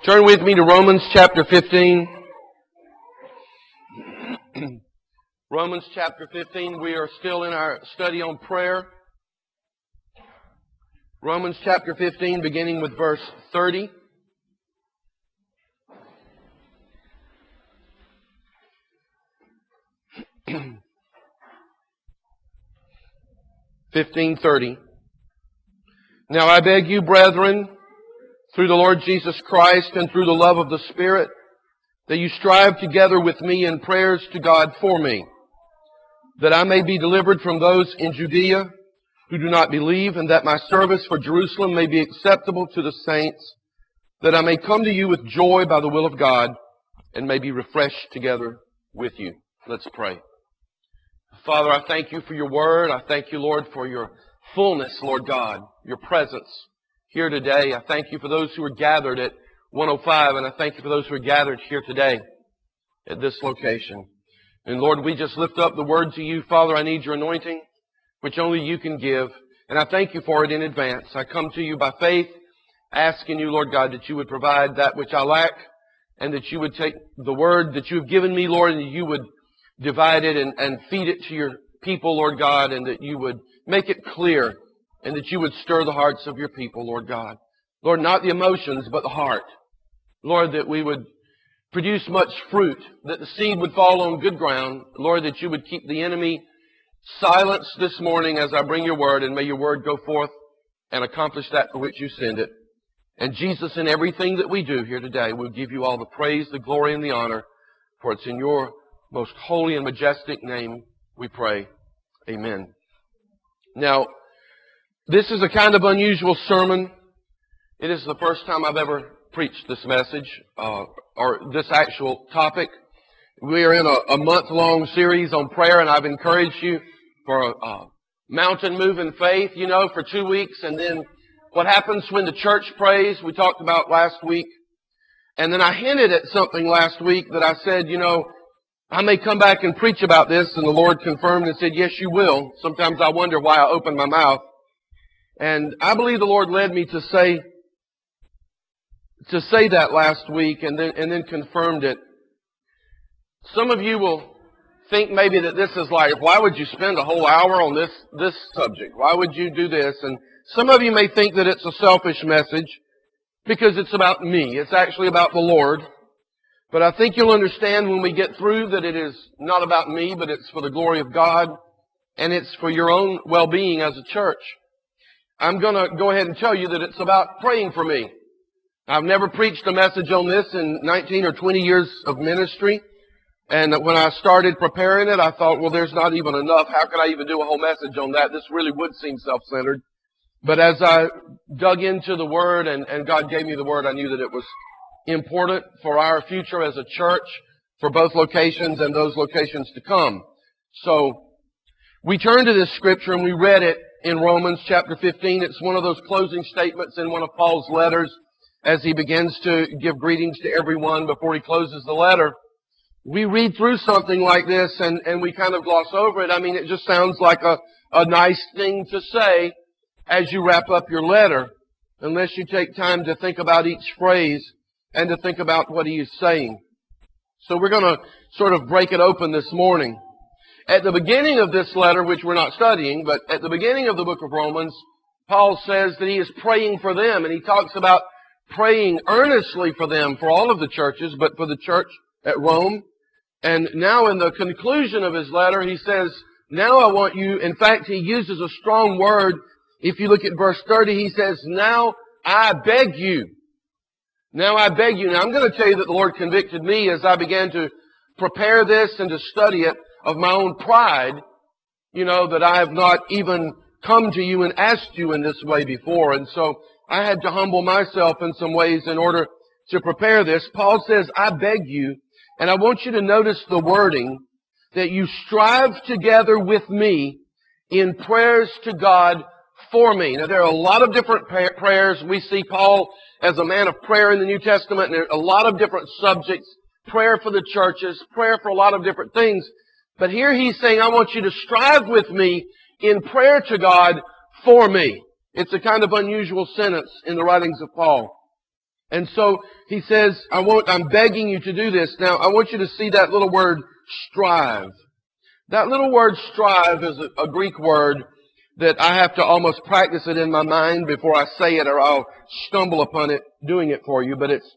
Turn with me to Romans chapter 15. Romans chapter 15. We are still in our study on prayer. Romans chapter 15, beginning with verse 30. Now I beg you, brethren, through the Lord Jesus Christ and through the love of the Spirit, that you strive together with me in prayers to God for me, that I may be delivered from those in Judea who do not believe, and that my service for Jerusalem may be acceptable to the saints, that I may come to you with joy by the will of God, and may be refreshed together with you. Let's pray. Father, I thank you for your word. I thank you, Lord, for your fullness, Lord God, your presence here today. I thank you for those who are gathered at 105, and I thank you for those who are gathered here today at this location. And Lord, we just lift up the word to you. Father, I need your anointing, which only you can give, and I thank you for it in advance. I come to you by faith, asking you, Lord God, that you would provide that which I lack, and that you would take the word that you have given me, Lord, and you would divide it and feed it to your people, Lord God, and that you would make it clear, and that you would stir the hearts of your people, Lord God. Lord, not the emotions, but the heart. Lord, that we would produce much fruit, that the seed would fall on good ground. Lord, that you would keep the enemy silenced this morning as I bring your word, and may your word go forth and accomplish that for which you send it. And Jesus, in everything that we do here today, we'll give you all the praise, the glory, and the honor, for it's in your most holy and majestic name we pray. Amen. Now, this is a kind of unusual sermon. It is the first time I've ever preached this message, or this actual topic. We are in a month-long series on prayer, and I've encouraged you for a mountain moving faith, for 2 weeks. And then what happens when the church prays, we talked about last week. And then I hinted at something last week that I said, I may come back and preach about this, and the Lord confirmed and said, yes, you will. Sometimes I wonder why I open my mouth. And I believe the Lord led me to say that last week, and then confirmed it. Some of you will think maybe that this is like, why would you spend a whole hour on this subject? Why would you do this? And some of you may think that it's a selfish message because it's about me. It's actually about the Lord. But I think you'll understand when we get through that it is not about me, but it's for the glory of God, and it's for your own well-being as a church. I'm going to go ahead and tell you that it's about praying for me. I've never preached a message on this in 19 or 20 years of ministry. And when I started preparing it, I thought, well, there's not even enough. How could I even do a whole message on that? This really would seem self-centered. But as I dug into the Word and God gave me the Word, I knew that it was important for our future as a church, for both locations and those locations to come. So we turned to this scripture and we read it in Romans chapter 15. It's one of those closing statements in one of Paul's letters as he begins to give greetings to everyone before he closes the letter. We read through something like this and we kind of gloss over it. I mean, it just sounds like a nice thing to say as you wrap up your letter, unless you take time to think about each phrase and to think about what he is saying. So we're going to sort of break it open this morning. At the beginning of this letter, which we're not studying, but at the beginning of the book of Romans, Paul says that he is praying for them, and he talks about praying earnestly for them, for all of the churches, but for the church at Rome. And now in the conclusion of his letter, he says, now I want you, in fact, he uses a strong word. If you look at verse 30, he says, now I beg you. Now I beg you. Now I'm going to tell you that the Lord convicted me as I began to prepare this and to study it of my own pride, that I have not even come to you and asked you in this way before. And so I had to humble myself in some ways in order to prepare this. Paul says, I beg you, and I want you to notice the wording, that you strive together with me in prayers to God for me. Now, there are a lot of different prayers. We see Paul as a man of prayer in the New Testament, and there are a lot of different subjects. Prayer for the churches, prayer for a lot of different things. But here he's saying, I want you to strive with me in prayer to God for me. It's a kind of unusual sentence in the writings of Paul. And so he says, I'm begging you to do this. Now, I want you to see that little word, strive. That little word strive is a Greek word that I have to almost practice it in my mind before I say it, or I'll stumble upon it doing it for you. But it's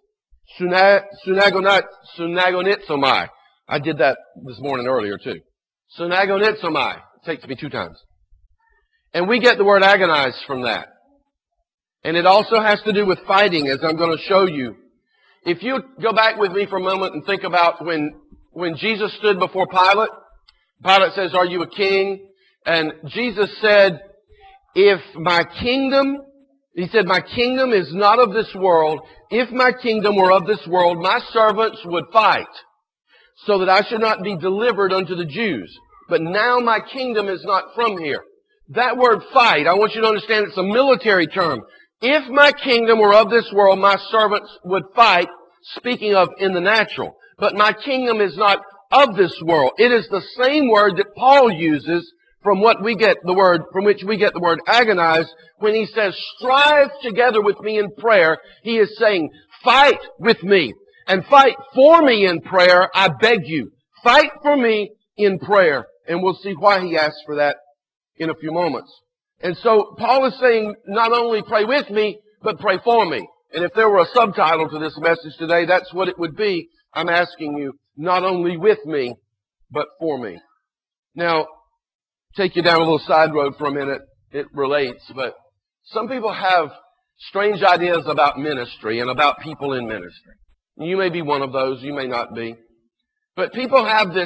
sunagonitsomai. I did that this morning earlier too. Sunagonitsomai. It takes me 2 times. And we get the word agonize from that. And it also has to do with fighting, as I'm going to show you. If you go back with me for a moment and think about when Jesus stood before Pilate, Pilate says, "Are you a king?" And Jesus said, "If my kingdom," he said, "my kingdom is not of this world. If my kingdom were of this world, my servants would fight, so that I should not be delivered unto the Jews. But now my kingdom is not from here." That word fight, I want you to understand it's a military term. If my kingdom were of this world, my servants would fight, speaking of in the natural. But my kingdom is not of this world. It is the same word that Paul uses from which we get the word agonize. When he says, strive together with me in prayer, he is saying, fight with me and fight for me in prayer. I beg you, fight for me in prayer. And we'll see why he asks for that in a few moments. And so Paul is saying, not only pray with me, but pray for me. And if there were a subtitle to this message today, that's what it would be. I'm asking you, not only with me, but for me. Now, take you down a little side road for a minute. It relates, but some people have strange ideas about ministry and about people in ministry. You may be one of those, you may not be. But people have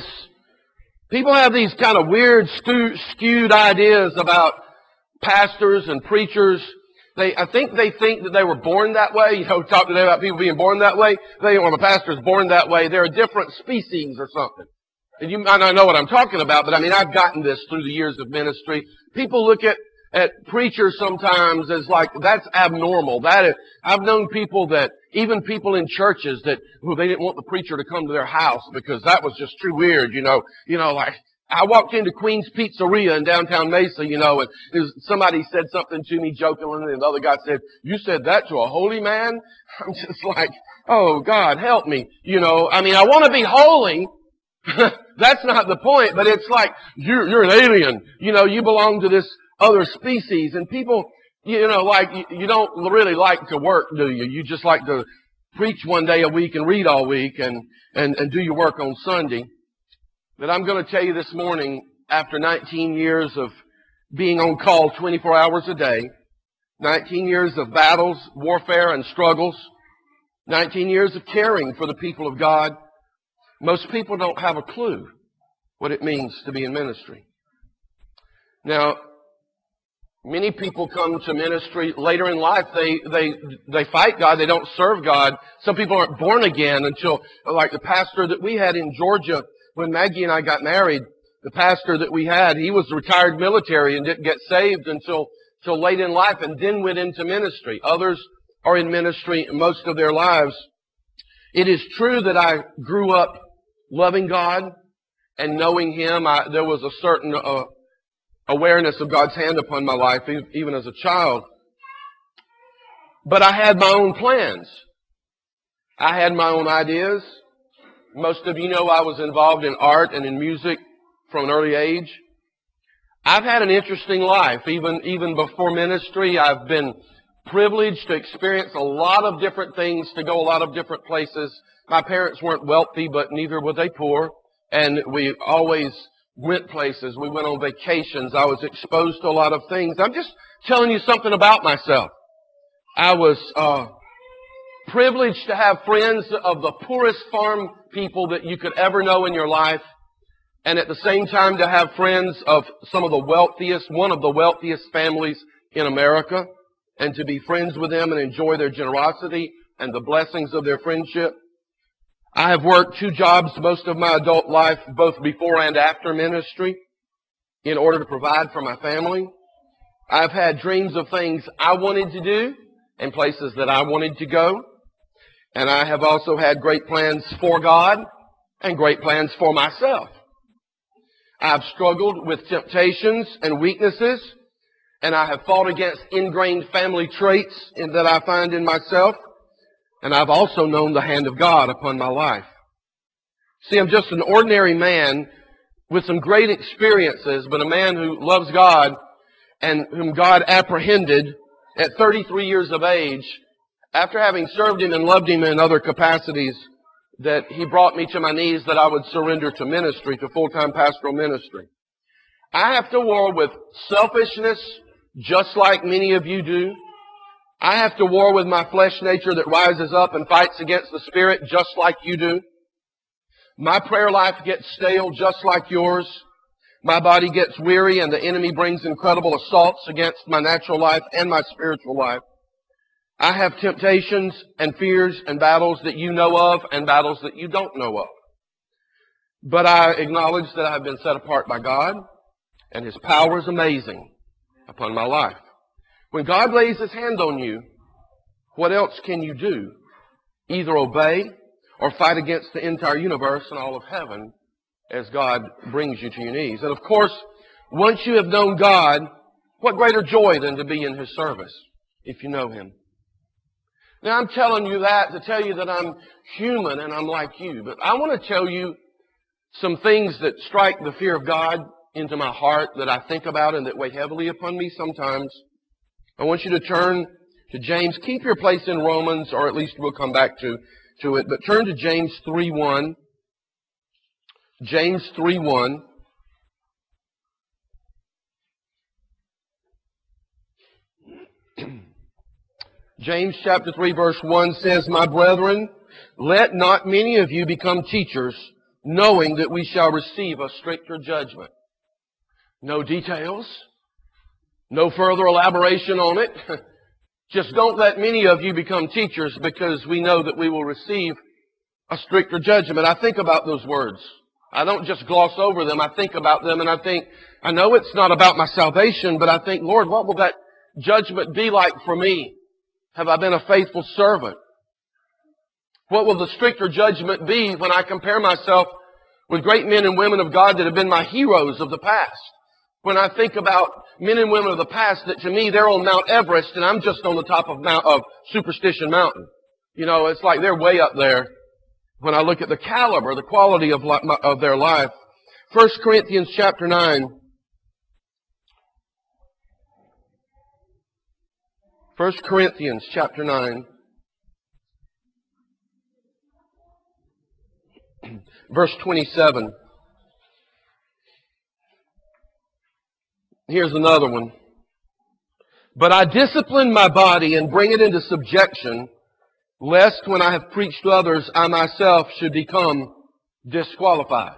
these kind of weird, skewed ideas about pastors and preachers. I think they think that they were born that way. You know, talk today about people being born that way. They think, well, the pastor's born that way. They're a different species or something. And you might not know what I'm talking about, but I mean, I've gotten this through the years of ministry. People look at preachers sometimes as like, that's abnormal. I've known people that, even people in churches that, well, they didn't want the preacher to come to their house because that was just too weird, you know, like, I walked into Queen's Pizzeria in downtown Mesa, and somebody said something to me jokingly, and the other guy said, "You said that to a holy man?" I'm just like, oh, God, help me. I mean, I want to be holy. That's not the point, but it's like, you're an alien. You belong to this other species. And people, like, you don't really like to work, do you? You just like to preach one day a week and read all week and do your work on Sunday. But I'm going to tell you this morning, after 19 years of being on call 24 hours a day, 19 years of battles, warfare, and struggles, 19 years of caring for the people of God, most people don't have a clue what it means to be in ministry. Now, many people come to ministry later in life. They fight God. They don't serve God. Some people aren't born again until, like the pastor that we had in Georgia, when Maggie and I got married, the pastor that we had, he was retired military and didn't get saved until late in life and then went into ministry. Others are in ministry most of their lives. It is true that I grew up loving God and knowing Him. There was a certain awareness of God's hand upon my life, even as a child. But I had my own plans. I had my own ideas. Most of you know I was involved in art and in music from an early age. I've had an interesting life. Even before ministry, I've been privileged to experience a lot of different things, to go a lot of different places. My parents weren't wealthy, but neither were they poor. And we always went places. We went on vacations. I was exposed to a lot of things. I'm just telling you something about myself. I was privileged to have friends of the poorest farm people that you could ever know in your life, and at the same time to have friends of one of the wealthiest families in America, and to be friends with them and enjoy their generosity and the blessings of their friendship. I have worked 2 jobs most of my adult life, both before and after ministry, in order to provide for my family. I've had dreams of things I wanted to do and places that I wanted to go. And I have also had great plans for God and great plans for myself. I've struggled with temptations and weaknesses, and I have fought against ingrained family traits that I find in myself. And I've also known the hand of God upon my life. See, I'm just an ordinary man with some great experiences, but a man who loves God and whom God apprehended at 33 years of age, after having served Him and loved Him in other capacities, that He brought me to my knees that I would surrender to ministry, to full-time pastoral ministry. I have to war with selfishness, just like many of you do. I have to war with my flesh nature that rises up and fights against the Spirit, just like you do. My prayer life gets stale, just like yours. My body gets weary, and the enemy brings incredible assaults against my natural life and my spiritual life. I have temptations and fears and battles that you know of and battles that you don't know of. But I acknowledge that I have been set apart by God, and His power is amazing upon my life. When God lays His hand on you, what else can you do? Either obey or fight against the entire universe and all of heaven as God brings you to your knees. And of course, once you have known God, what greater joy than to be in His service if you know Him. Now I'm telling you that to tell you that I'm human and I'm like you. But I want to tell you some things that strike the fear of God into my heart that I think about and that weigh heavily upon me sometimes. I want you to turn to James. Keep your place in Romans, or at least we'll come back to it. But turn to James 3:1. James 3:1. James chapter 3 verse 1 says, "My brethren, let not many of you become teachers, knowing that we shall receive a stricter judgment." No details. No further elaboration on it. Just don't let many of you become teachers, because we know that we will receive a stricter judgment. I think about those words. I don't just gloss over them. I think about them and I think, I know it's not about my salvation, but I think, Lord, what will that judgment be like for me? Have I been a faithful servant? What will the stricter judgment be when I compare myself with great men and women of God that have been my heroes of the past? When I think about men and women of the past that to me they're on Mount Everest and I'm just on the top of Superstition Mountain. You know, it's like they're way up there. When I look at the caliber, the quality of their life. 1 Corinthians chapter 9. 1 Corinthians chapter 9. Verse 27. Here's another one. "But I discipline my body and bring it into subjection, lest when I have preached to others, I myself should become disqualified."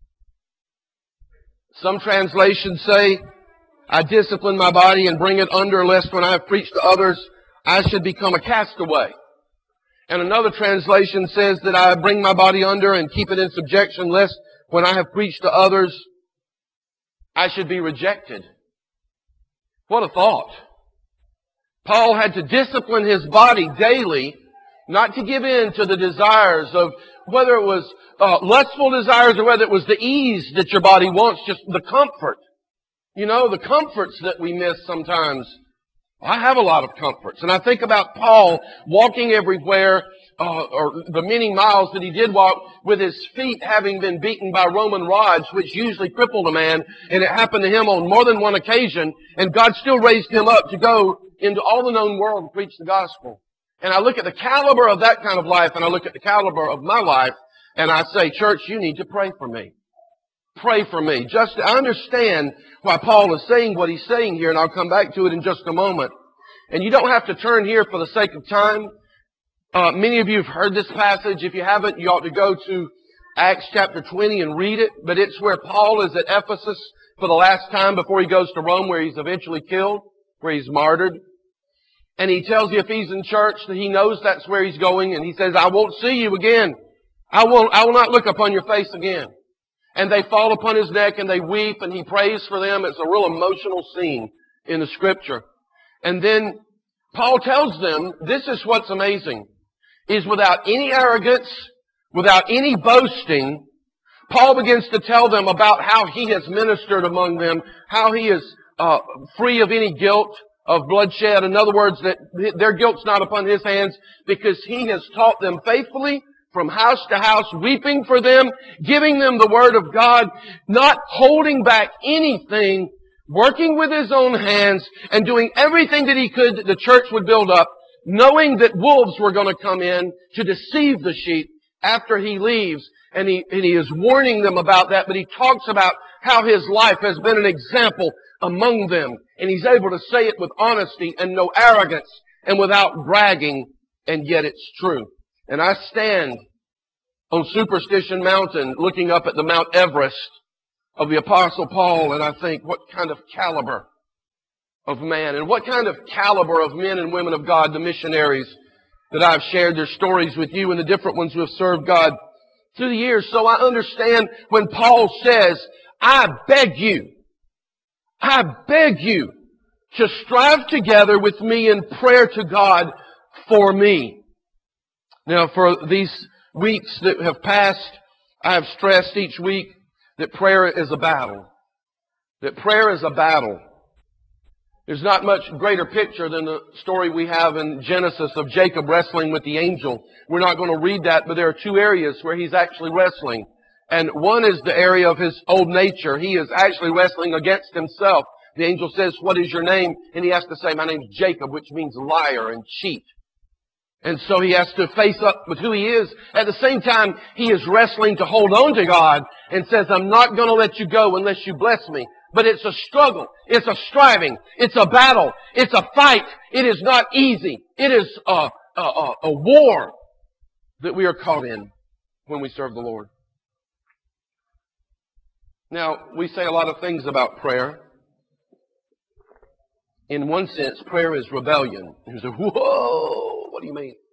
Some translations say, "I discipline my body and bring it under, lest when I have preached to others, I should become a castaway." And another translation says that I bring my body under and keep it in subjection, lest when I have preached to others, I should be rejected. What a thought. Paul had to discipline his body daily, not to give in to the desires of, whether it was lustful desires or whether it was the ease that your body wants, just the comfort. You know, the comforts that we miss sometimes. I have a lot of comforts. And I think about Paul walking everywhere, or the many miles that he did walk with his feet having been beaten by Roman rods, which usually crippled a man. And it happened to him on more than one occasion. And God still raised him up to go into all the known world and preach the gospel. And I look at the caliber of that kind of life, and I look at the caliber of my life, and I say, church, you need to pray for me. Pray for me. I understand why Paul is saying what he's saying here, and I'll come back to it in just a moment. And you don't have to turn here for the sake of time. Many of you have heard this passage. If you haven't, you ought to go to Acts chapter 20 and read it. But it's where Paul is at Ephesus for the last time before he goes to Rome, where he's eventually killed, where he's martyred. And he tells the Ephesian church that he knows that's where he's going. And he says, I won't see you again. I will not look upon your face again. And they fall upon his neck and they weep and he prays for them. It's a real emotional scene in the scripture. And then Paul tells them, this is what's amazing, is without any arrogance, without any boasting, Paul begins to tell them about how he has ministered among them, how he is free of any guilt, of bloodshed. In other words, that their guilt's not upon his hands, because he has taught them faithfully from house to house, weeping for them, giving them the word of God, not holding back anything, working with his own hands, and doing everything that he could that the church would build up, knowing that wolves were going to come in to deceive the sheep after he leaves. And he is warning them about that, but he talks about how his life has been an example among them. And he's able to say it with honesty and no arrogance and without bragging, and yet it's true. And I stand on Superstition Mountain looking up at the Mount Everest of the Apostle Paul, and I think, what kind of caliber of man, and what kind of caliber of men and women of God, the missionaries that I've shared their stories with you, and the different ones who have served God through the years. So I understand when Paul says, I beg you to strive together with me in prayer to God for me. Now, for these weeks that have passed, I have stressed each week that prayer is a battle. That prayer is a battle. There's not much greater picture than the story we have in Genesis of Jacob wrestling with the angel. We're not going to read that, but there are two areas where he's actually wrestling. And one is the area of his old nature. He is actually wrestling against himself. The angel says, what is your name? And he has to say, my name's Jacob, which means liar and cheat. And so he has to face up with who he is. At the same time, he is wrestling to hold on to God and says, I'm not going to let you go unless you bless me. But it's a struggle. It's a striving. It's a battle. It's a fight. It is not easy. It is a war that we are caught in when we serve the Lord. Now, we say a lot of things about prayer. In one sense, prayer is rebellion. You say, whoa, what do you mean?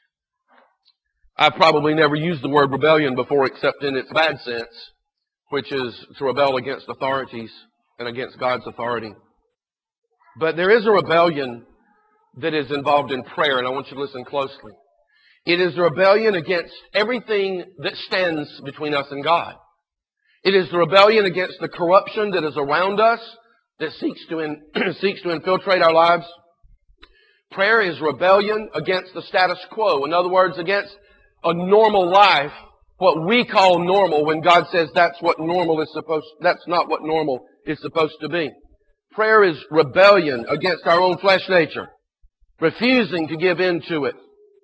I've probably never used the word rebellion before except in its bad sense, which is to rebel against authorities and against God's authority. But there is a rebellion that is involved in prayer, and I want you to listen closely. It is a rebellion against everything that stands between us and God. It is the rebellion against the corruption that is around us, that seeks to infiltrate our lives. Prayer is rebellion against the status quo. In other words, against a normal life, what we call normal, when God says that's not what normal is supposed to be. Prayer is rebellion against our own flesh nature, refusing to give in to it.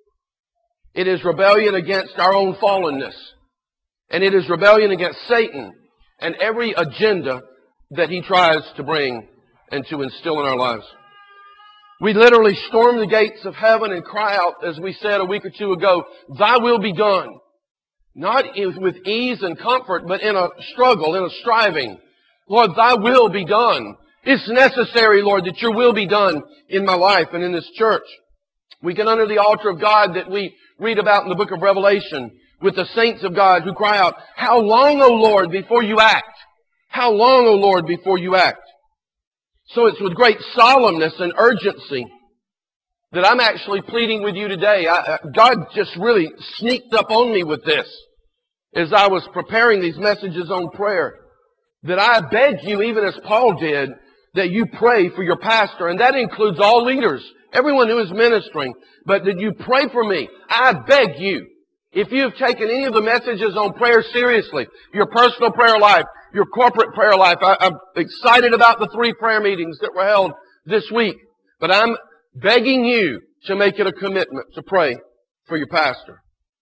It is rebellion against our own fallenness. And it is rebellion against Satan and every agenda that he tries to bring and to instill in our lives. We literally storm the gates of heaven and cry out, as we said a week or two ago, Thy will be done. Not with ease and comfort, but in a struggle, in a striving. Lord, Thy will be done. It's necessary, Lord, that Your will be done in my life and in this church. We get under the altar of God that we read about in the book of Revelation with the saints of God who cry out, How long, O Lord, before You act? How long, O Lord, before You act? So it's with great solemnness and urgency that I'm actually pleading with you today. God just really sneaked up on me with this as I was preparing these messages on prayer. That I beg you, even as Paul did, that you pray for your pastor. And that includes all leaders, everyone who is ministering. But that you pray for me. I beg you. If you've taken any of the messages on prayer seriously, your personal prayer life, your corporate prayer life, I'm excited about the 3 prayer meetings that were held this week. But I'm begging you to make it a commitment to pray for your pastor.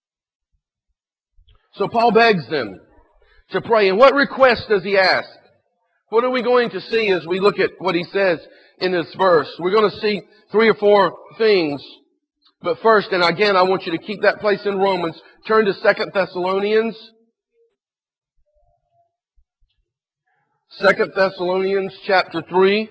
So Paul begs them to pray. And what request does he ask? What are we going to see as we look at what he says in this verse? We're going to see 3 or 4 things. But first, and again, I want you to keep that place in Romans. Turn to 2 Thessalonians. 2 Thessalonians chapter 3.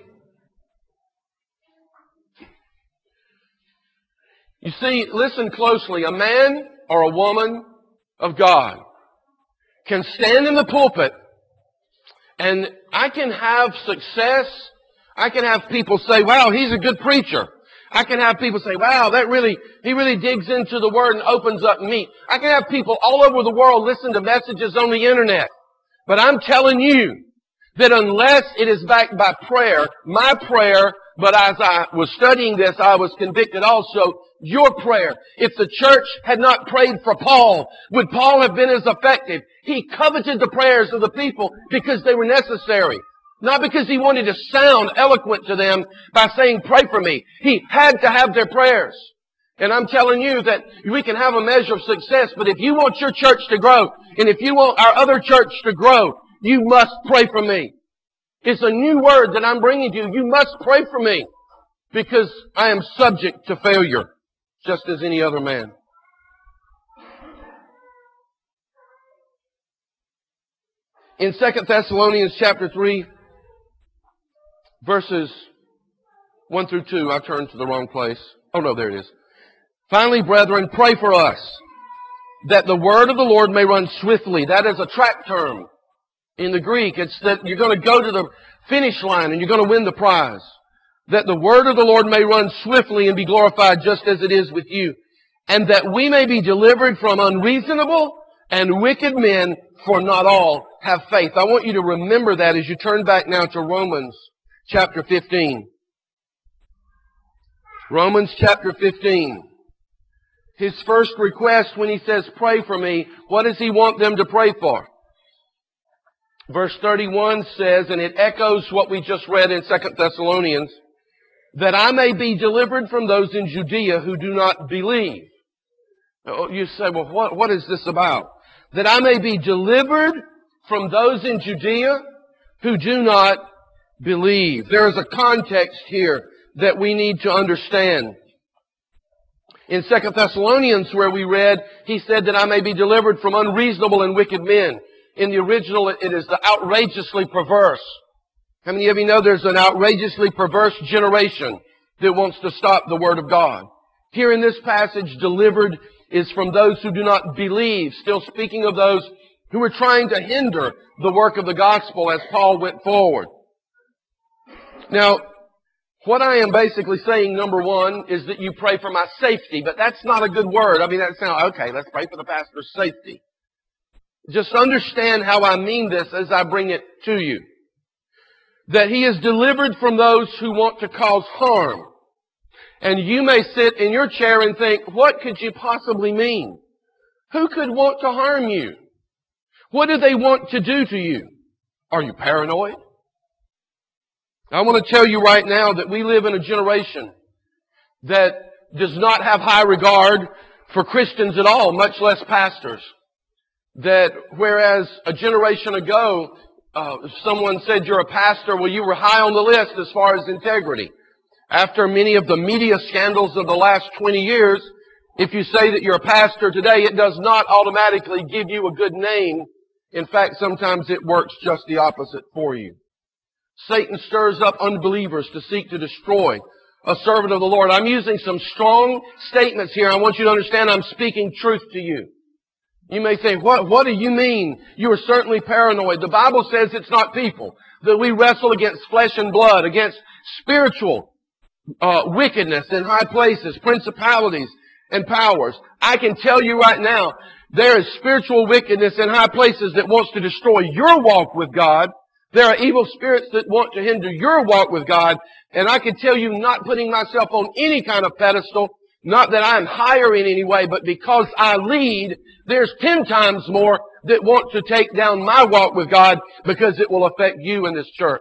You see, listen closely. A man or a woman of God can stand in the pulpit, and I can have success. I can have people say, wow, he's a good preacher. I can have people say, wow, he really digs into the Word and opens up meat. I can have people all over the world listen to messages on the internet. But I'm telling you that unless it is backed by prayer, my prayer, But as I was studying this, I was convicted also, your prayer. If the church had not prayed for Paul, would Paul have been as effective? He coveted the prayers of the people because they were necessary. Not because he wanted to sound eloquent to them by saying, pray for me. He had to have their prayers. And I'm telling you that we can have a measure of success, but if you want your church to grow, and if you want our other church to grow, you must pray for me. It's a new word that I'm bringing to you. You must pray for me because I am subject to failure, just as any other man. In 2 Thessalonians chapter 3, verses 1 through 2, I turned to the wrong place. Oh no, there it is. Finally, brethren, pray for us, that the word of the Lord may run swiftly. That is a track term in the Greek. It's that you're going to go to the finish line and you're going to win the prize. That the word of the Lord may run swiftly and be glorified just as it is with you. And that we may be delivered from unreasonable and wicked men, for not all have faith. I want you to remember that as you turn back now to Romans chapter 15. Romans chapter 15. His first request when he says, pray for me, what does he want them to pray for? Verse 31 says, and it echoes what we just read in 2 Thessalonians, that I may be delivered from those in Judea who do not believe. You say, well, what is this about? That I may be delivered from those in Judea who do not believe. There is a context here that we need to understand. In 2 Thessalonians, where we read, he said that I may be delivered from unreasonable and wicked men. In the original, it is the outrageously perverse. How many of you know there's an outrageously perverse generation that wants to stop the Word of God? Here in this passage, delivered is from those who do not believe, still speaking of those who were trying to hinder the work of the gospel as Paul went forward. Now, what I am basically saying, number one, is that you pray for my safety, but that's not a good word. I mean, that sounds, okay, let's pray for the pastor's safety. Just understand how I mean this as I bring it to you. That he is delivered from those who want to cause harm. And you may sit in your chair and think, what could you possibly mean? Who could want to harm you? What do they want to do to you? Are you paranoid? I want to tell you right now that we live in a generation that does not have high regard for Christians at all, much less pastors. That whereas a generation ago, someone said you're a pastor, well, you were high on the list as far as integrity. After many of the media scandals of the last 20 years, if you say that you're a pastor today, it does not automatically give you a good name. In fact, sometimes it works just the opposite for you. Satan stirs up unbelievers to seek to destroy a servant of the Lord. I'm using some strong statements here. I want you to understand I'm speaking truth to you. You may think, what do you mean? You are certainly paranoid. The Bible says it's not people, that we wrestle against flesh and blood, against spiritual wickedness in high places, principalities and powers. I can tell you right now, there is spiritual wickedness in high places that wants to destroy your walk with God. There are evil spirits that want to hinder your walk with God. And I can tell you, not putting myself on any kind of pedestal, not that I'm higher in any way, but because I lead, there's 10 times more that want to take down my walk with God because it will affect you in this church.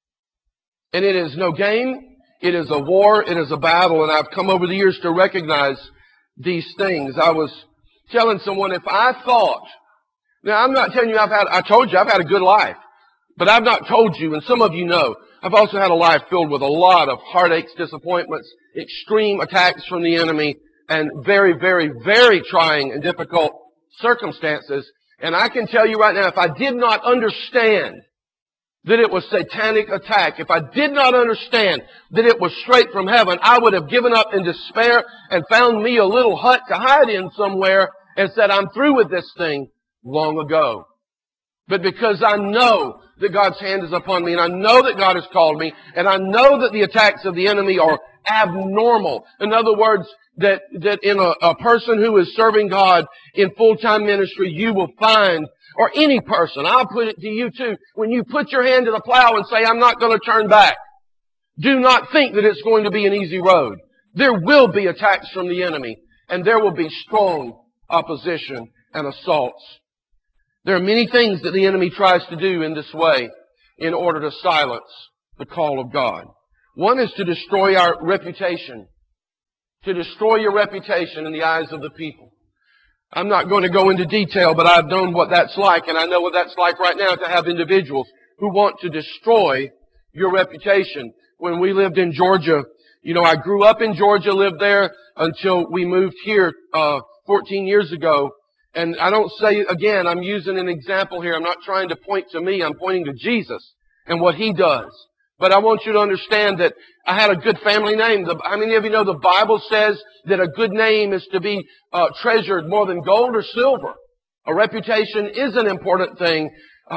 And it is no game. It is a war. It is a battle. And I've come over the years to recognize these things. I was telling someone, if I thought, now I'm not telling you I told you I've had a good life. But I've not told you, and some of you know, I've also had a life filled with a lot of heartaches, disappointments, extreme attacks from the enemy, and very, very, very trying and difficult circumstances. And I can tell you right now, if I did not understand that it was satanic attack, if I did not understand that it was straight from heaven, I would have given up in despair and found me a little hut to hide in somewhere and said, I'm through with this thing long ago. But because I know that God's hand is upon me, and I know that God has called me, and I know that the attacks of the enemy are abnormal. In other words, that in a person who is serving God in full-time ministry, you will find, or any person, I'll put it to you too, when you put your hand to the plow and say, I'm not going to turn back. Do not think that it's going to be an easy road. There will be attacks from the enemy, and there will be strong opposition and assaults. There are many things that the enemy tries to do in this way in order to silence the call of God. One is to destroy our reputation, to destroy your reputation in the eyes of the people. I'm not going to go into detail, but I've known what that's like, and I know what that's like right now to have individuals who want to destroy your reputation. When we lived in Georgia, I grew up in Georgia, lived there until we moved here 14 years ago. And I don't say, again, I'm using an example here. I'm not trying to point to me. I'm pointing to Jesus and what He does. But I want you to understand that I had a good family name. How many of you know the Bible says that a good name is to be treasured more than gold or silver? A reputation is an important thing.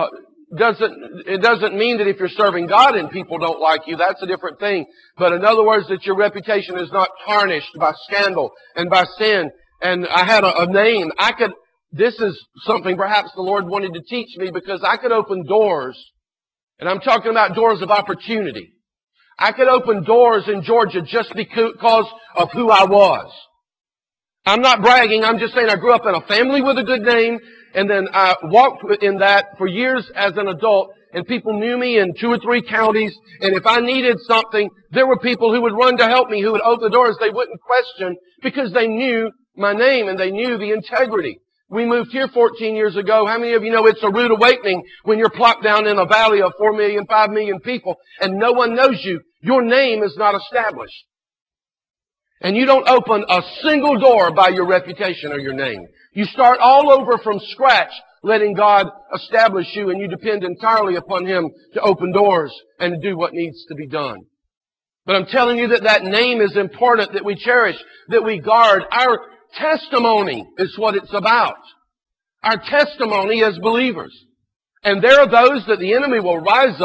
It doesn't mean that if you're serving God and people don't like you, that's a different thing. But in other words, that your reputation is not tarnished by scandal and by sin. And I had a name. This is something perhaps the Lord wanted to teach me, because I could open doors. And I'm talking about doors of opportunity. I could open doors in Georgia just because of who I was. I'm not bragging. I'm just saying I grew up in a family with a good name, and then I walked in that for years as an adult, and people knew me in 2 or 3 counties, and if I needed something, there were people who would run to help me, who would open the doors they wouldn't question, because they knew my name and they knew the integrity. We moved here 14 years ago. How many of you know it's a rude awakening when you're plopped down in a valley of 4 million, 5 million people, and no one knows you? Your name is not established. And you don't open a single door by your reputation or your name. You start all over from scratch, letting God establish you, and you depend entirely upon Him to open doors and to do what needs to be done. But I'm telling you that name is important, that we cherish, that we guard. Our testimony is what it's about. Our testimony as believers. And there are those that the enemy will raise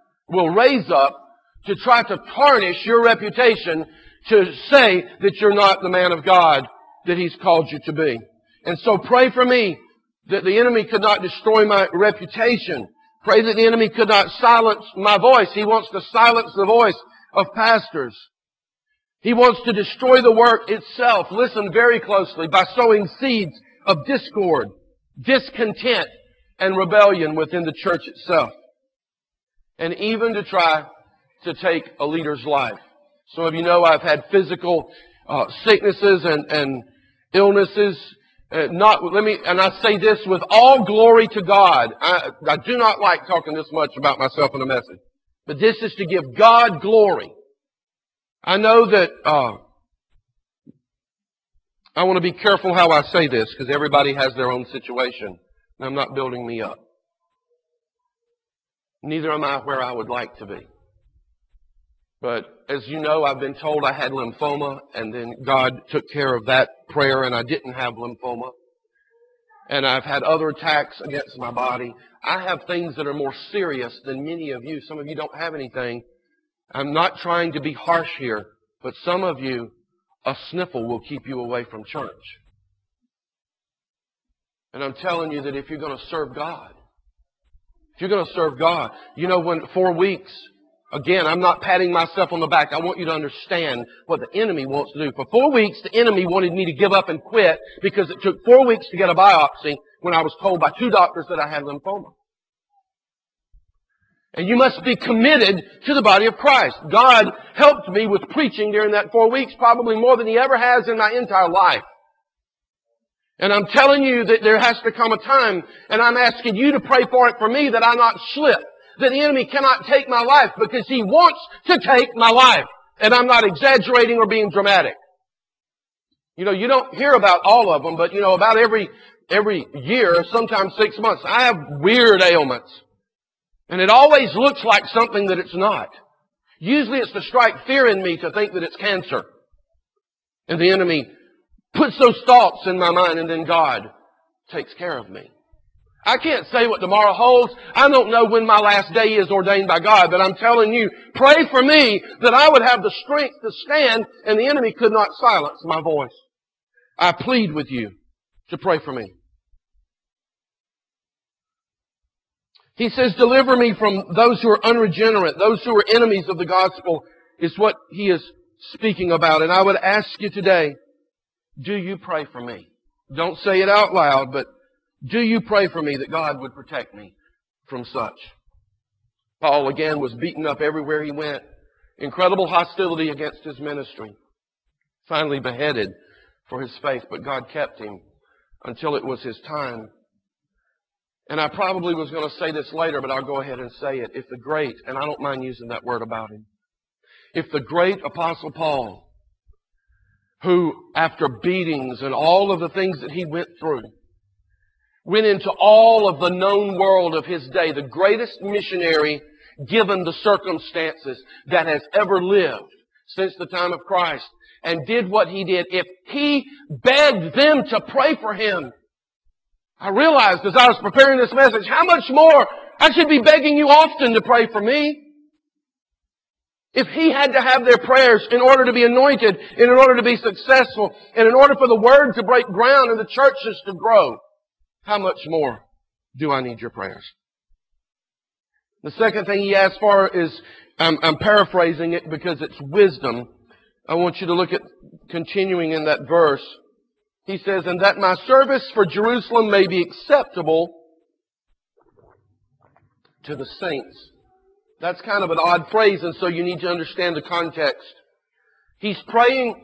up to try to tarnish your reputation, to say that you're not the man of God that He's called you to be. And so pray for me that the enemy could not destroy my reputation. Pray that the enemy could not silence my voice. He wants to silence the voice of pastors. He wants to destroy the work itself. Listen very closely. By sowing seeds of discord, discontent, and rebellion within the church itself. And even to try to take a leader's life. Some of you know I've had physical sicknesses and illnesses. And I say this with all glory to God. I do not like talking this much about myself in a message. But this is to give God glory. I know that I want to be careful how I say this, because everybody has their own situation. And I'm not building me up. Neither am I where I would like to be. But as you know, I've been told I had lymphoma, and then God took care of that prayer, and I didn't have lymphoma. And I've had other attacks against my body. I have things that are more serious than many of you. Some of you don't have anything. I'm not trying to be harsh here, but some of you, a sniffle will keep you away from church. And I'm telling you that if you're going to serve God, when 4 weeks, again, I'm not patting myself on the back. I want you to understand what the enemy wants to do. For 4 weeks, the enemy wanted me to give up and quit, because it took 4 weeks to get a biopsy when I was told by 2 doctors that I had lymphoma. And you must be committed to the body of Christ. God helped me with preaching during that 4 weeks, probably more than He ever has in my entire life. And I'm telling you that there has to come a time, and I'm asking you to pray for it for me, that I not slip. That the enemy cannot take my life, because he wants to take my life. And I'm not exaggerating or being dramatic. You don't hear about all of them, but about every year, sometimes 6 months, I have weird ailments. And it always looks like something that it's not. Usually it's to strike fear in me to think that it's cancer. And the enemy puts those thoughts in my mind, and then God takes care of me. I can't say what tomorrow holds. I don't know when my last day is ordained by God, but I'm telling you, pray for me that I would have the strength to stand, and the enemy could not silence my voice. I plead with you to pray for me. He says, deliver me from those who are unregenerate, those who are enemies of the gospel, is what he is speaking about. And I would ask you today, do you pray for me? Don't say it out loud, but do you pray for me that God would protect me from such? Paul, again, was beaten up everywhere he went. Incredible hostility against his ministry. Finally beheaded for his faith, but God kept him until it was his time. And I probably was going to say this later, but I'll go ahead and say it. If the great, and I don't mind using that word about him, if the great Apostle Paul, who after beatings and all of the things that he went through, went into all of the known world of his day, the greatest missionary given the circumstances that has ever lived since the time of Christ, and did what he did, if he begged them to pray for him, I realized as I was preparing this message how much more I should be begging you often to pray for me. If he had to have their prayers in order to be anointed, and in order to be successful, and in order for the Word to break ground and the churches to grow, how much more do I need your prayers? The second thing he asks for is, I'm paraphrasing it because it's wisdom. I want you to look at continuing in that verse. He says, and that my service for Jerusalem may be acceptable to the saints. That's kind of an odd phrase, and so you need to understand the context. He's praying,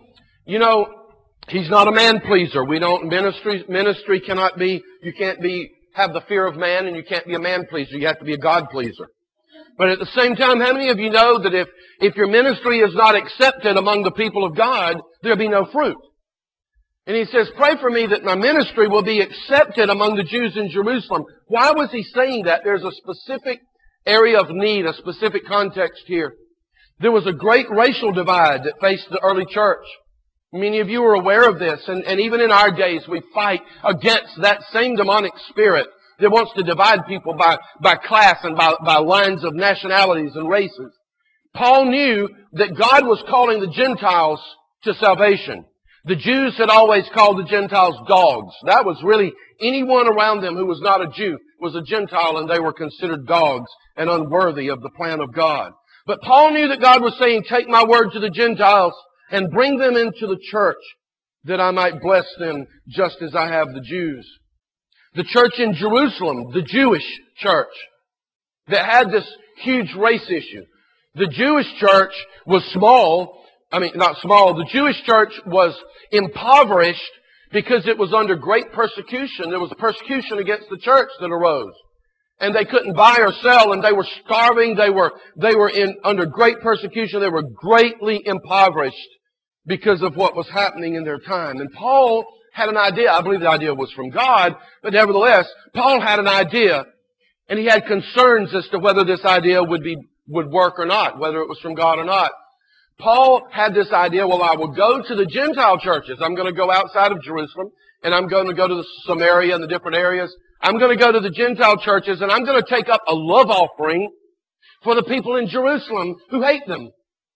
he's not a man pleaser. Ministry cannot be, you can't have the fear of man, and you can't be a man pleaser. You have to be a God pleaser. But at the same time, how many of you know that if your ministry is not accepted among the people of God, there'll be no fruit? And he says, pray for me that my ministry will be accepted among the Jews in Jerusalem. Why was he saying that? There's a specific area of need, a specific context here. There was a great racial divide that faced the early church. Many of you are aware of this, and even in our days we fight against that same demonic spirit that wants to divide people by class and by lines of nationalities and races. Paul knew that God was calling the Gentiles to salvation. The Jews had always called the Gentiles dogs. That was really anyone around them who was not a Jew was a Gentile, and they were considered dogs and unworthy of the plan of God. But Paul knew that God was saying, take my word to the Gentiles and bring them into the church that I might bless them just as I have the Jews. The church in Jerusalem, the Jewish church, that had this huge race issue. The Jewish church was small. Not small. The Jewish church was impoverished because it was under great persecution. There was persecution against the church that arose. And they couldn't buy or sell, and they were starving. They were under great persecution. They were greatly impoverished because of what was happening in their time. And Paul had an idea. I believe the idea was from God, but nevertheless, Paul had an idea, and he had concerns as to whether this idea would work or not, whether it was from God or not. Paul had this idea, well, I will go to the Gentile churches. I'm going to go outside of Jerusalem, and I'm going to go to the Samaria and the different areas. I'm going to go to the Gentile churches, and I'm going to take up a love offering for the people in Jerusalem who hate them.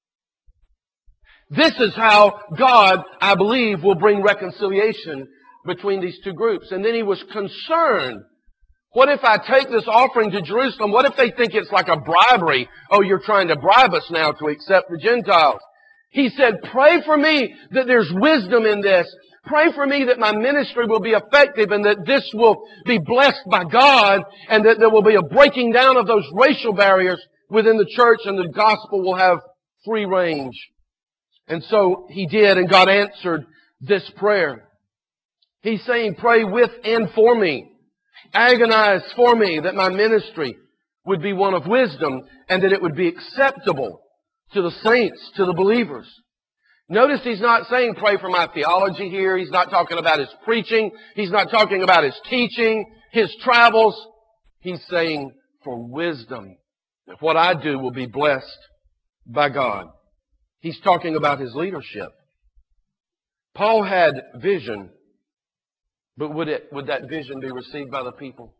This is how God, I believe, will bring reconciliation between these two groups. And then he was concerned. What if I take this offering to Jerusalem? What if they think it's like a bribery? Oh, you're trying to bribe us now to accept the Gentiles. He said, pray for me that there's wisdom in this. Pray for me that my ministry will be effective and that this will be blessed by God and that there will be a breaking down of those racial barriers within the church and the gospel will have free range. And so he did, and God answered this prayer. He's saying, pray with and for me. Agonize for me that my ministry would be one of wisdom and that it would be acceptable to the saints, to the believers. Notice he's not saying pray for my theology here. He's not talking about his preaching. He's not talking about his teaching, his travels. He's saying for wisdom, that what I do will be blessed by God. He's talking about his leadership. Paul had vision, but would that vision be received by the people?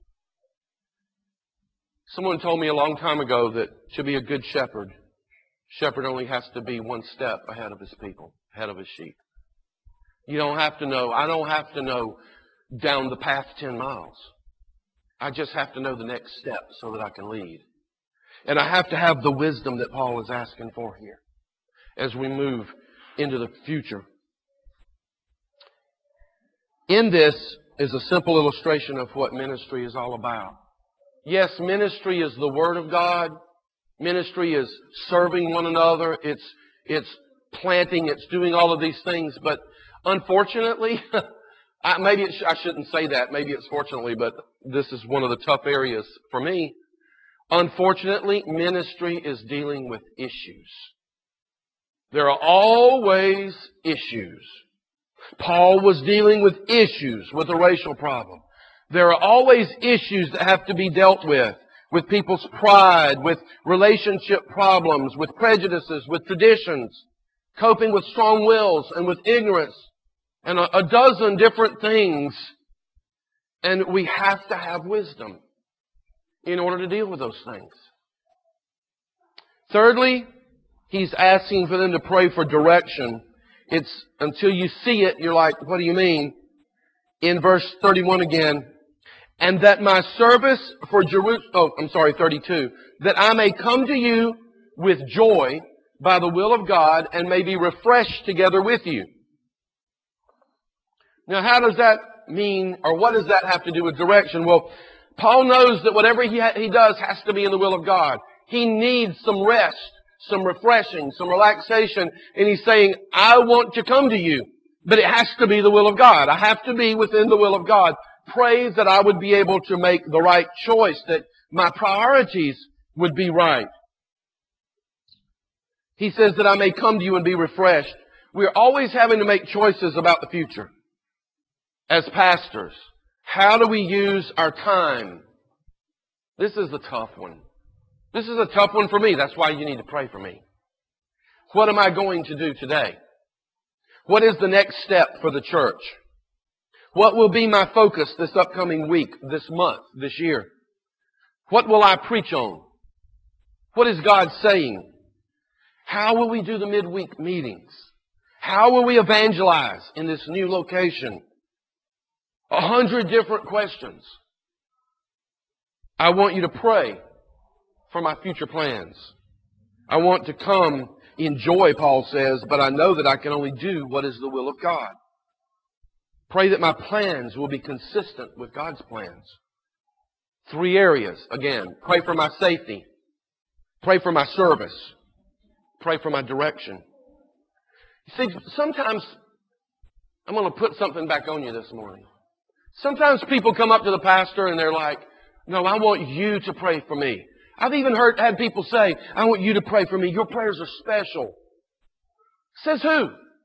Someone told me a long time ago that to be a good shepherd, shepherd only has to be one step ahead of his people, ahead of his sheep. You don't have to know. I don't have to know down the path 10 miles. I just have to know the next step so that I can lead. And I have to have the wisdom that Paul is asking for here. as we move into the future. In this is a simple illustration of what ministry is all about. Yes, ministry is the Word of God. Ministry is serving one another. It's planting. It's doing all of these things. But unfortunately, I shouldn't say that. Maybe it's fortunately, but this is one of the tough areas for me. Unfortunately, ministry is dealing with issues. There are always issues. Paul was dealing with issues with the racial problem. There are always issues that have to be dealt with people's pride, with relationship problems, with prejudices, with traditions, coping with strong wills and with ignorance, and a dozen different things. And we have to have wisdom in order to deal with those things. Thirdly, he's asking for them to pray for direction. It's until you see it, you're like, what do you mean? In verse 31 again, and that my service for Jerusalem, 32, that I may come to you with joy by the will of God and may be refreshed together with you. Now, how does that mean, or what does that have to do with direction? Well, Paul knows that whatever he does has to be in the will of God. He needs some rest, some refreshing, some relaxation, and he's saying, I want to come to you, but it has to be the will of God. I have to be within the will of God. Pray that I would be able to make the right choice, that my priorities would be right. He says that I may come to you and be refreshed. We're always having to make choices about the future. As pastors, how do we use our time? This is a tough one. This is a tough one for me. That's why you need to pray for me. What am I going to do today? What is the next step for the church? What will be my focus this upcoming week, this month, this year? What will I preach on? What is God saying? How will we do the midweek meetings? How will we evangelize in this new location? 100 different questions. I want you to pray for my future plans. I want to come in joy, Paul says, but I know that I can only do what is the will of God. Pray that my plans will be consistent with God's plans. 3 areas. Again, pray for my safety. Pray for my service. Pray for my direction. You see, sometimes, I'm going to put something back on you this morning. Sometimes people come up to the pastor and they're like, no, I want you to pray for me. I've even had people say, I want you to pray for me. Your prayers are special. Says who?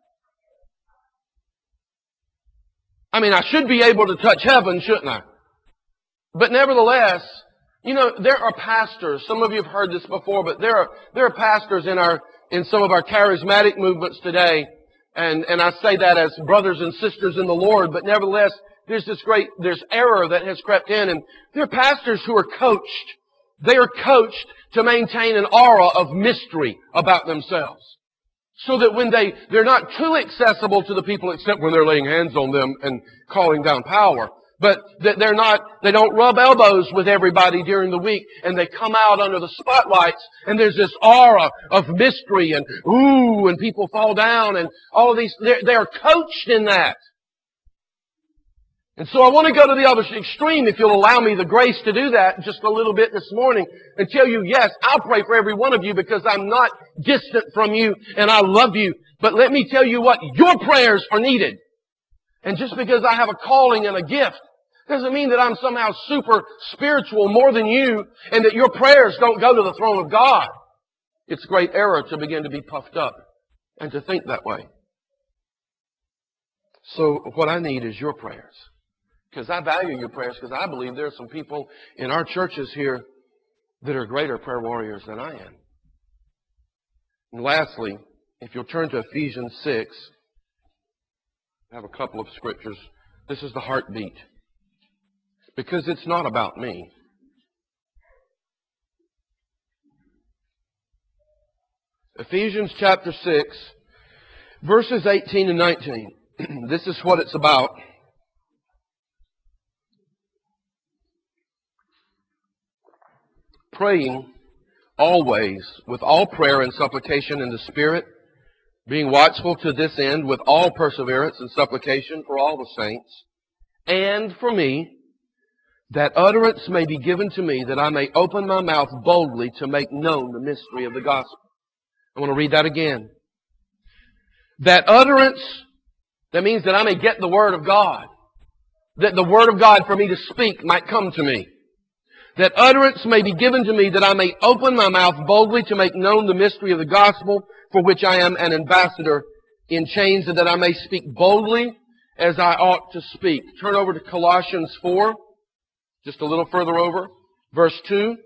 I mean, I should be able to touch heaven, shouldn't I? But nevertheless, you know, there are pastors. Some of you have heard this before, but there are pastors in some of our charismatic movements today. And I say that as brothers and sisters in the Lord, but nevertheless, there's error that has crept in, and there are pastors who are coached. They are coached to maintain an aura of mystery about themselves. So that when they're not too accessible to the people except when they're laying hands on them and calling down power. But that they don't rub elbows with everybody during the week, and they come out under the spotlights, and there's this aura of mystery and ooh, and people fall down and all of these, they are coached in that. And so I want to go to the other extreme, if you'll allow me the grace to do that just a little bit this morning, and tell you, yes, I'll pray for every one of you because I'm not distant from you and I love you. But let me tell you what, your prayers are needed. And just because I have a calling and a gift doesn't mean that I'm somehow super spiritual more than you and that your prayers don't go to the throne of God. It's great error to begin to be puffed up and to think that way. So what I need is your prayers. Because I value your prayers, because I believe there are some people in our churches here that are greater prayer warriors than I am. And lastly, if you'll turn to Ephesians 6, I have a couple of scriptures. This is the heartbeat. Because it's not about me. Ephesians chapter 6, verses 18 and 19. This is what it's about. Praying always with all prayer and supplication in the Spirit, being watchful to this end with all perseverance and supplication for all the saints, and for me, that utterance may be given to me, that I may open my mouth boldly to make known the mystery of the gospel. I want to read that again. That utterance, that means that I may get the Word of God. That the Word of God for me to speak might come to me. That utterance may be given to me, that I may open my mouth boldly to make known the mystery of the gospel, for which I am an ambassador in chains, and that I may speak boldly as I ought to speak. Turn over to Colossians 4. Just a little further over, verse 2.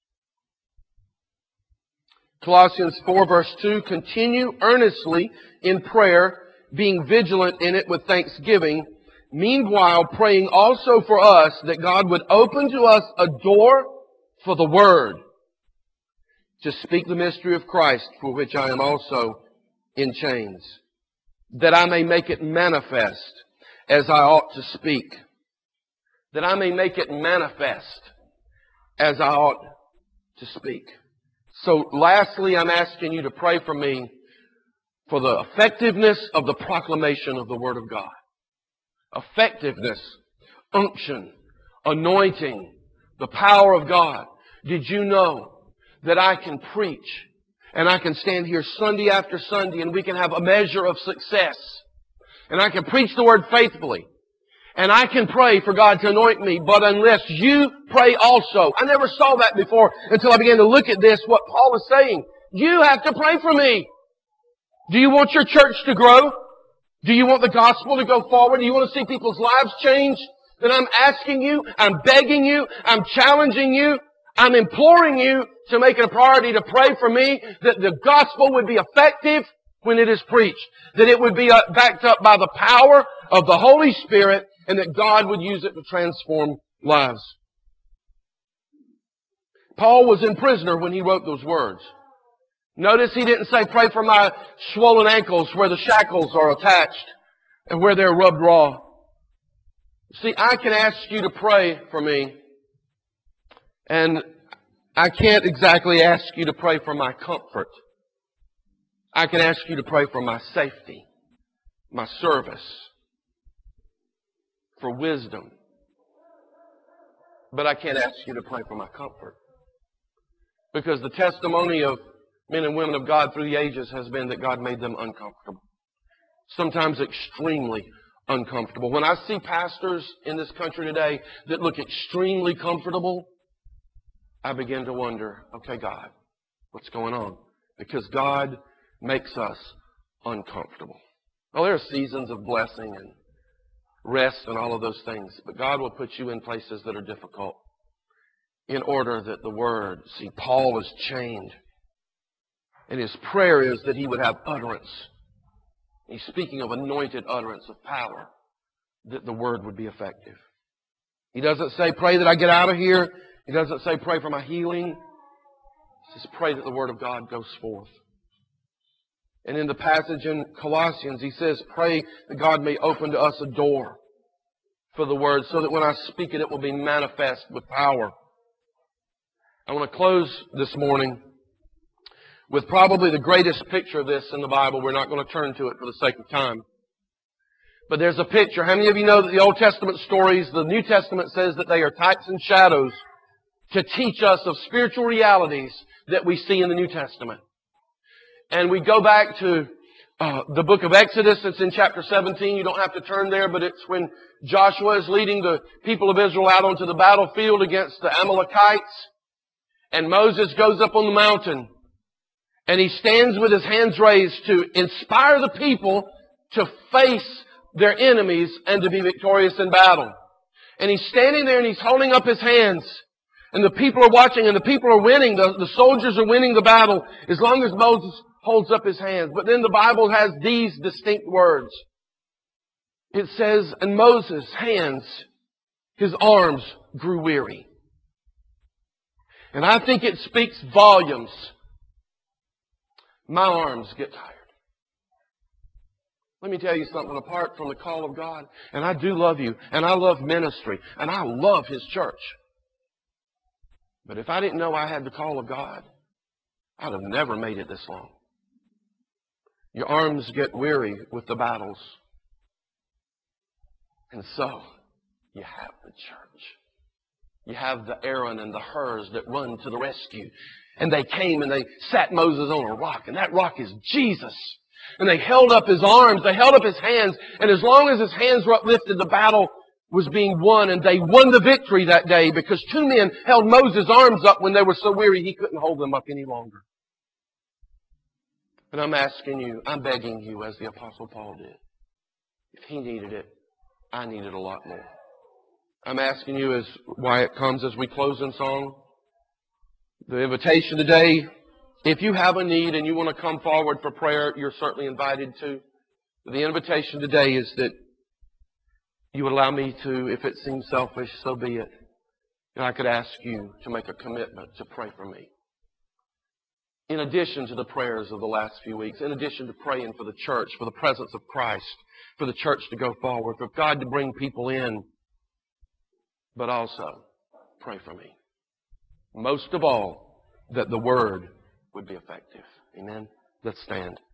Colossians 4, verse 2. Continue earnestly in prayer, being vigilant in it with thanksgiving. Meanwhile, praying also for us that God would open to us a door for the Word to speak the mystery of Christ, for which I am also in chains, that I may make it manifest as I ought to speak. That I may make it manifest as I ought to speak. So lastly, I'm asking you to pray for me for the effectiveness of the proclamation of the Word of God. Effectiveness, unction, anointing, the power of God. Did you know that I can preach and I can stand here Sunday after Sunday and we can have a measure of success, and I can preach the Word faithfully, and I can pray for God to anoint me, but unless you pray also. I never saw that before until I began to look at this, what Paul is saying. You have to pray for me. Do you want your church to grow? Do you want the gospel to go forward? Do you want to see people's lives change? Then I'm asking you, I'm begging you, I'm challenging you, I'm imploring you to make it a priority to pray for me that the gospel would be effective when it is preached. That it would be backed up by the power of the Holy Spirit, and that God would use it to transform lives. Paul was in prison when he wrote those words. Notice he didn't say, pray for my swollen ankles where the shackles are attached and where they're rubbed raw. See, I can ask you to pray for me, and I can't exactly ask you to pray for my comfort. I can ask you to pray for my safety, my service, for wisdom. But I can't ask you to pray for my comfort. Because the testimony of men and women of God through the ages has been that God made them uncomfortable. Sometimes extremely uncomfortable. When I see pastors in this country today that look extremely comfortable, I begin to wonder, okay, God, what's going on? Because God makes us uncomfortable. Well, there are seasons of blessing and rest and all of those things, but God will put you in places that are difficult in order that the Word, see, Paul is chained, and his prayer is that he would have utterance. He's speaking of anointed utterance of power, that the Word would be effective. He doesn't say, pray that I get out of here. He doesn't say, pray for my healing. He says, pray that the Word of God goes forth. And in the passage in Colossians, he says, pray that God may open to us a door for the Word, so that when I speak it, it will be manifest with power. I want to close this morning with probably the greatest picture of this in the Bible. We're not going to turn to it for the sake of time. But there's a picture. How many of you know that the Old Testament stories, the New Testament says that they are types and shadows to teach us of spiritual realities that we see in the New Testament? And we go back to the book of Exodus. It's in chapter 17. You don't have to turn there, but it's when Joshua is leading the people of Israel out onto the battlefield against the Amalekites. And Moses goes up on the mountain, and he stands with his hands raised to inspire the people to face their enemies and to be victorious in battle. And he's standing there and he's holding up his hands. And the people are watching, and the people are winning. The soldiers are winning the battle as long as Moses holds up his hands. But then the Bible has these distinct words. It says, and Moses' hands, his arms grew weary. And I think it speaks volumes. My arms get tired. Let me tell you something, apart from the call of God, and I do love you, and I love ministry, and I love His church. But if I didn't know I had the call of God, I'd have never made it this long. Your arms get weary with the battles. And so, you have the church. You have the Aaron and the Hurs that run to the rescue. And they came and they sat Moses on a rock. And that rock is Jesus. And they held up his arms. They held up his hands. And as long as his hands were uplifted, the battle was being won. And they won the victory that day because two men held Moses' arms up when they were so weary he couldn't hold them up any longer. But I'm asking you, I'm begging you as the Apostle Paul did. If he needed it, I need it a lot more. I'm asking you, as Wyatt comes as we close in song, the invitation today, if you have a need and you want to come forward for prayer, you're certainly invited to. The invitation today is that you would allow me to, if it seems selfish, so be it. And I could ask you to make a commitment to pray for me. In addition to the prayers of the last few weeks, in addition to praying for the church, for the presence of Christ, for the church to go forward, for God to bring people in, but also pray for me. Most of all, that the Word would be effective. Amen? Let's stand.